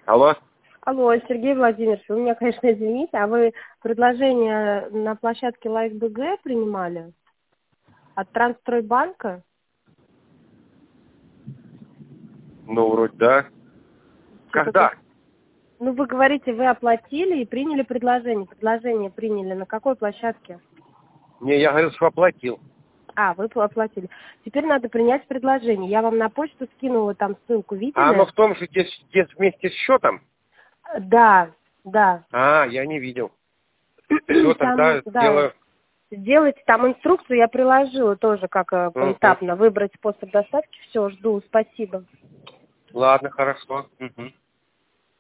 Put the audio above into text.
Алло. Алло, Сергей Владимирович, вы меня, конечно, извините, а вы предложение на площадке Лайф-БГ принимали от Трансстройбанка? Ну, вроде да. Когда? Ну, вы говорите, вы оплатили и приняли предложение. Предложение приняли на какой площадке? Не, я говорил, что оплатил. А, вы оплатили. Теперь надо принять предложение. Я вам на почту скинула там ссылку, видели? А оно в том же, где вместе с счетом? Да, да. А, я не видел. Все, тогда сделаю. Сделайте там инструкцию, я приложила тоже, как поэтапно выбрать способ доставки. Все, жду, спасибо. Ладно, хорошо.